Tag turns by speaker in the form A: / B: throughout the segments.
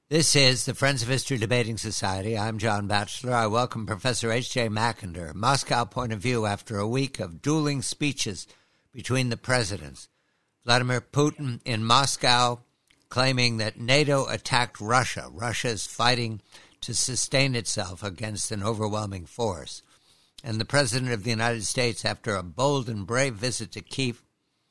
A: This is the Friends of History Debating Society. I'm John Batchelor. I welcome Professor H.J. Mackinder. Moscow Point of View after a week of dueling speeches between the presidents. Vladimir Putin in Moscow claiming that NATO attacked Russia. Russia is fighting to sustain itself against an overwhelming force. And the President of the United States, after a bold and brave visit to Kyiv,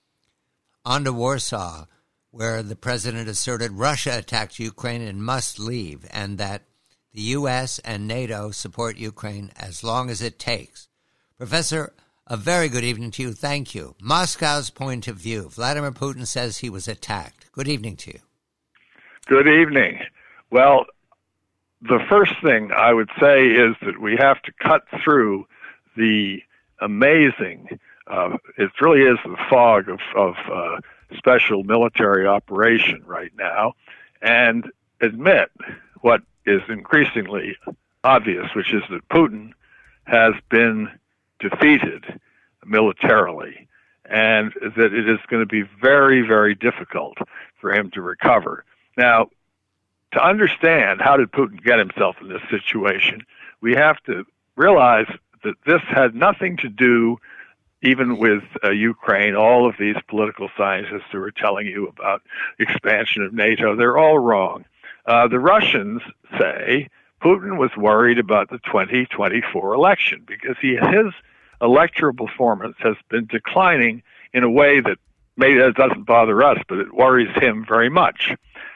A: on to Warsaw, where the president asserted Russia attacked Ukraine and must leave, and that the U.S. and NATO support Ukraine as long as it takes. Professor, a very good evening to you. Thank you. Moscow's point of view. Vladimir Putin says he was attacked. Good evening to you. Good evening.
B: Well, the first thing I would say is that we have to cut through the amazing, it really is the fog of special military operation right now, and admit what is increasingly obvious, which is that Putin has been defeated militarily, and that it is going to be very, very difficult for him to recover. Now, to understand how did Putin get himself in this situation, we have to realize that this had nothing to do even with Ukraine. All of these political scientists who are telling you about expansion of NATO, they're all wrong. The Russians say Putin was worried about the 2024 election because his electoral performance has been declining in a way that maybe that doesn't bother us, but it worries him very much.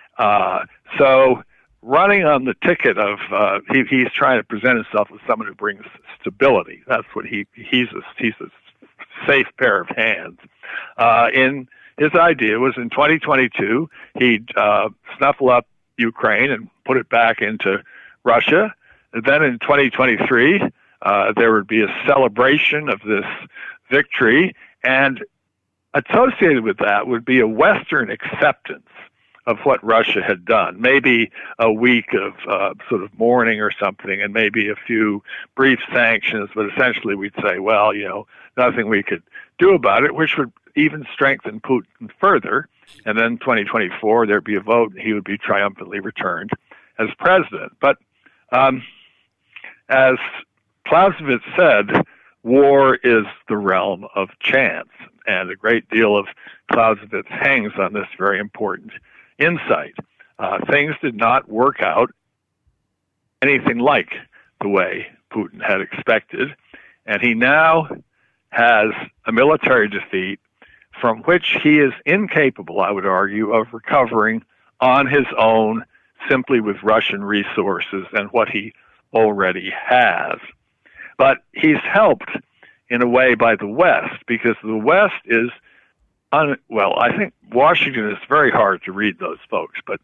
B: So running on the ticket of he's trying to present himself as someone who brings stability. That's what he's a safe pair of hands. In his idea was in 2022 he'd snuffle up Ukraine and put it back into Russia. And then in 2023 there would be a celebration of this victory, and associated with that would be a Western acceptance of what Russia had done. Maybe a week of sort of mourning or something, and maybe a few brief sanctions, but essentially we'd say, well, nothing we could do about it, which would even strengthen Putin further. And then 2024, there'd be a vote, and he would be triumphantly returned as president. But as Clausewitz said, war is the realm of chance, and a great deal of Clausewitz hangs on this very important insight. Things did not work out anything like the way Putin had expected, and he now has a military defeat from which he is incapable, I would argue, of recovering on his own simply with Russian resources and what he already has. But he's helped in a way by the West, because the West is I think Washington is very hard to read those folks, but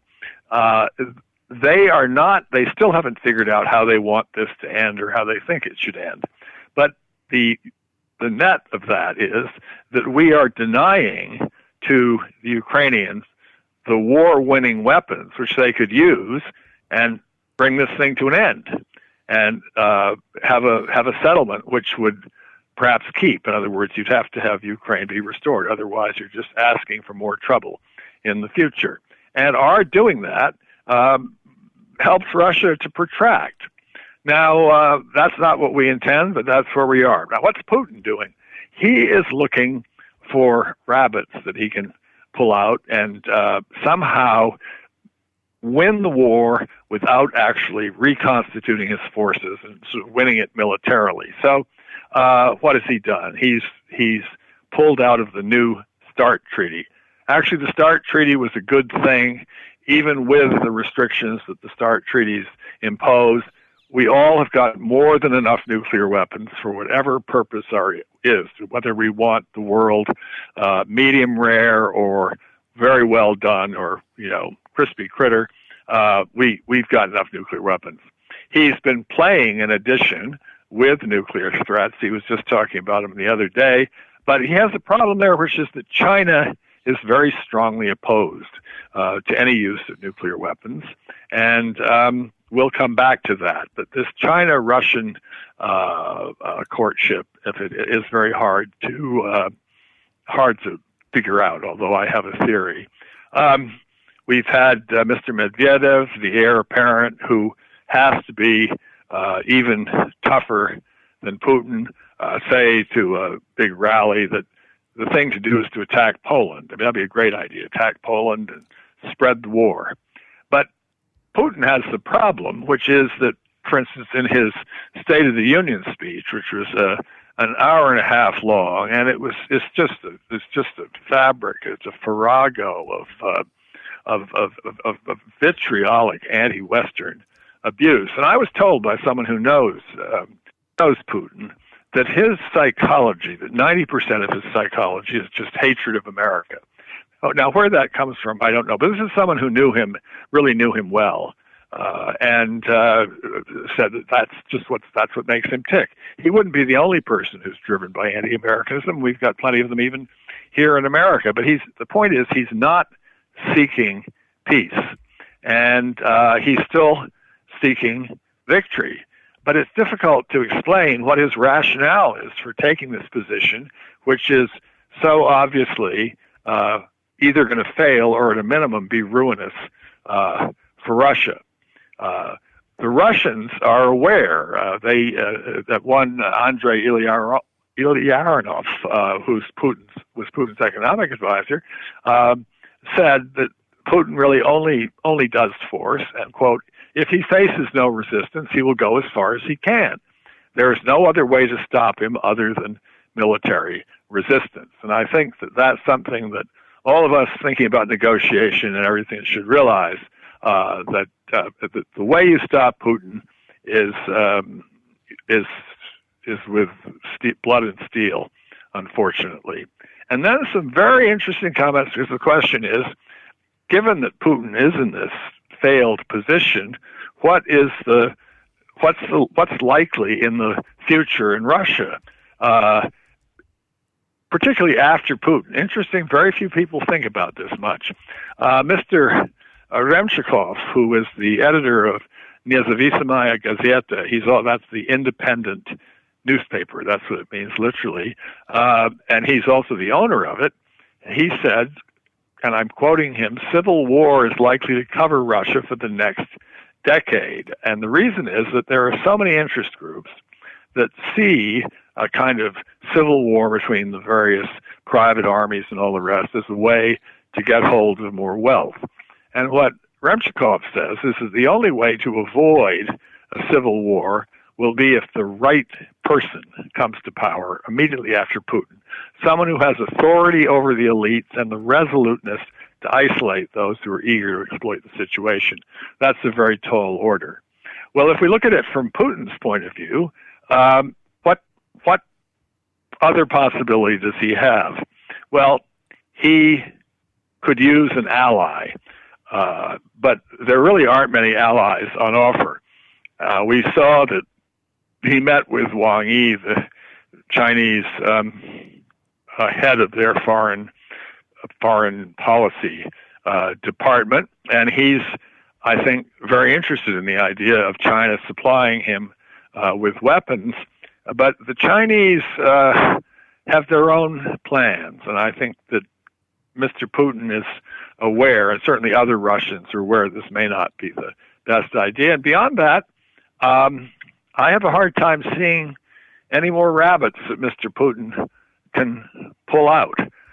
B: they still haven't figured out how they want this to end or how they think it should end. But the net of that is that we are denying to the Ukrainians the war-winning weapons which they could use and bring this thing to an end and have a settlement which would perhaps keep. In other words, you'd have to have Ukraine be restored. Otherwise, you're just asking for more trouble in the future. And our doing that helps Russia to protract. Now, that's not what we intend, but that's where we are. Now, what's Putin doing? He is looking for rabbits that he can pull out and somehow win the war without actually reconstituting his forces and sort of winning it militarily. So, what has he done? He's pulled out of the New START Treaty. Actually, the START Treaty was a good thing, even with the restrictions that the START treaties impose. We all have got more than enough nuclear weapons for whatever purpose is, whether we want the world medium rare or very well done or, crispy critter. We've got enough nuclear weapons. He's been playing, in addition, with nuclear threats. He was just talking about them the other day. But he has a problem there, which is that China is very strongly opposed to any use of nuclear weapons. And we'll come back to that. But this China-Russian courtship, if it is very hard to figure out, although I have a theory. we've had Mr. Medvedev, the heir apparent, who has to be even tougher than Putin, say to a big rally that the thing to do is to attack Poland. I mean, that'd be a great idea, attack Poland and spread the war. But Putin has the problem, which is that, for instance, in his State of the Union speech, which was an hour and a half long, and it's just a fabric, it's a farrago of vitriolic anti-Western abuse. And I was told by someone who knows Putin that his psychology, that 90% of his psychology is just hatred of America. Oh, now, where that comes from, I don't know. But this is someone who really knew him well, and said that that's what makes him tick. He wouldn't be the only person who's driven by anti-Americanism. We've got plenty of them even here in America. But the point is, he's not seeking peace, and he's still seeking victory. But it's difficult to explain what his rationale is for taking this position, which is so obviously either going to fail or at a minimum be ruinous for Russia. The Russians are aware. That one Andrei Ilyarinov, who was Putin's economic advisor, said that Putin really only does force, and quote, if he faces no resistance, he will go as far as he can. There is no other way to stop him other than military resistance. And I think that that's something that all of us thinking about negotiation and everything should realize, that the way you stop Putin is with blood and steel, unfortunately. And then some very interesting comments, because the question is, given that Putin is in this failed position, what's likely in the future in Russia, particularly after Putin? Interesting. Very few people think about this much. Mr. Remchikov, who is the editor of Nezavisimaya Gazeta, that's the independent newspaper. That's what it means, literally. And he's also the owner of it. He said, and I'm quoting him, civil war is likely to cover Russia for the next decade. And the reason is that there are so many interest groups that see a kind of civil war between the various private armies and all the rest as a way to get hold of more wealth. And what Remchikov says is the only way to avoid a civil war will be if the right person comes to power immediately after Putin, someone who has authority over the elites and the resoluteness to isolate those who are eager to exploit the situation. That's a very tall order. Well, if we look at it from Putin's point of view, what other possibility does he have? Well, he could use an ally, but there really aren't many allies on offer. We saw that he met with Wang Yi, the Chinese head of their foreign policy department, and he's, I think, very interested in the idea of China supplying him with weapons. But the Chinese have their own plans, and I think that Mr. Putin is aware, and certainly other Russians are aware, this may not be the best idea. And beyond that, I have a hard time seeing any more rabbits that Mr. Putin can pull out.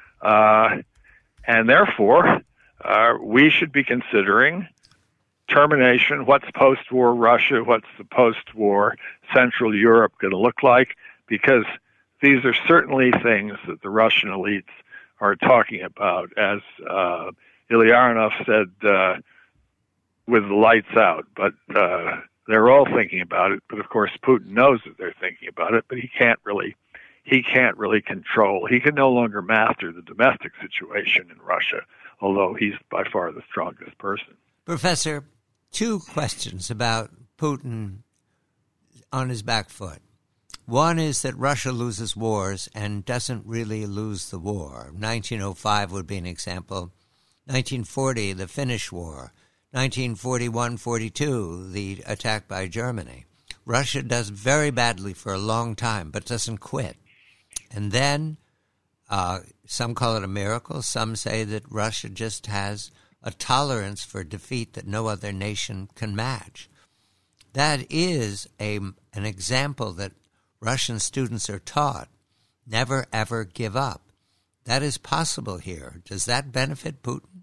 B: And therefore, we should be considering termination, what's post-war Russia, what's the post-war Central Europe going to look like, because these are certainly things that the Russian elites are talking about, as Ilyarinov said, with the lights out. But they're all thinking about it. But of course, Putin knows that they're thinking about it, but he can't really control. He can no longer master the domestic situation in Russia, although he's by far the strongest person.
A: Professor, two questions about Putin on his back foot. One is that Russia loses wars and doesn't really lose the war. 1905 would be an example. 1940, the Finnish War. 1941-42, the attack by Germany. Russia does very badly for a long time, but doesn't quit. And then some call it a miracle. Some say that Russia just has a tolerance for defeat that no other nation can match. That is an example that Russian students are taught. Never, ever give up. That is possible here. Does that benefit Putin?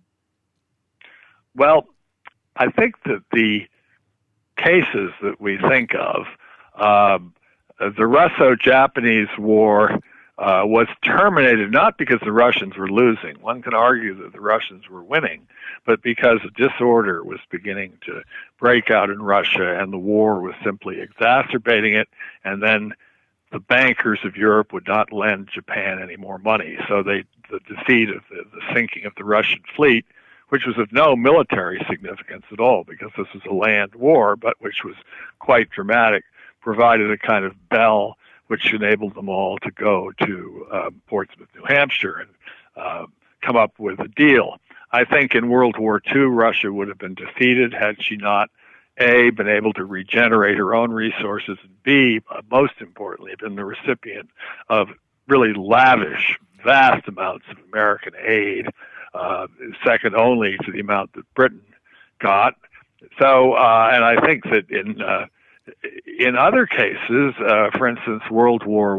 B: Well, I think that the cases that we think of, the Russo-Japanese War was terminated not because the Russians were losing. One can argue that the Russians were winning, but because a disorder was beginning to break out in Russia and the war was simply exacerbating it, and then the bankers of Europe would not lend Japan any more money. So the defeat of the sinking of the Russian fleet, which was of no military significance at all because this was a land war, but which was quite dramatic, provided a kind of bell which enabled them all to go to Portsmouth, New Hampshire, and come up with a deal. I think in World War II, Russia would have been defeated had she not, A, been able to regenerate her own resources, and B, most importantly, been the recipient of really lavish, vast amounts of American aid, second only to the amount that Britain got. So, and I think that in other cases, for instance, World War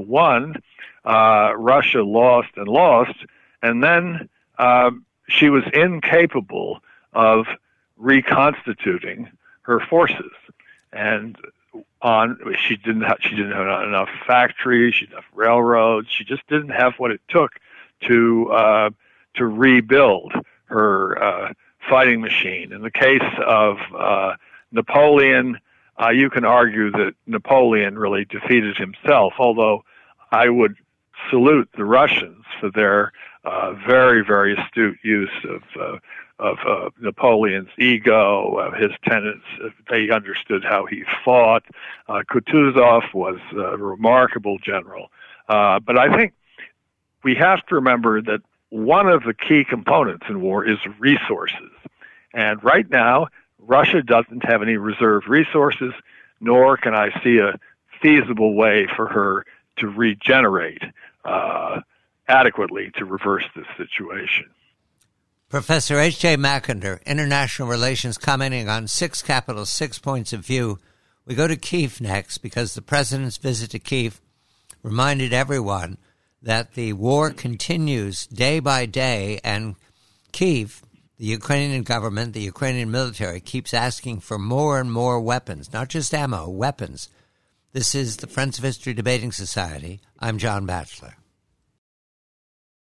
B: I, Russia lost, and then she was incapable of reconstituting her forces, and she didn't have enough factories, she didn't have railroads, she just didn't have what it took to rebuild her fighting machine. In the case of Napoleon, you can argue that Napoleon really defeated himself, although I would salute the Russians for their very, very astute use of Napoleon's ego, his tenets. They understood how he fought. Kutuzov was a remarkable general. But I think we have to remember that one of the key components in war is resources. And right now, Russia doesn't have any reserve resources, nor can I see a feasible way for her to regenerate adequately to reverse this situation.
A: Professor H.J. Mackinder, International Relations, commenting on 6 capitals, 6 points of view. We go to Kyiv next because the president's visit to Kyiv reminded everyone that the war continues day by day, and Kyiv, the Ukrainian government, the Ukrainian military, keeps asking for more and more weapons, not just ammo, weapons. This is the Friends of History Debating Society. I'm John Batchelor.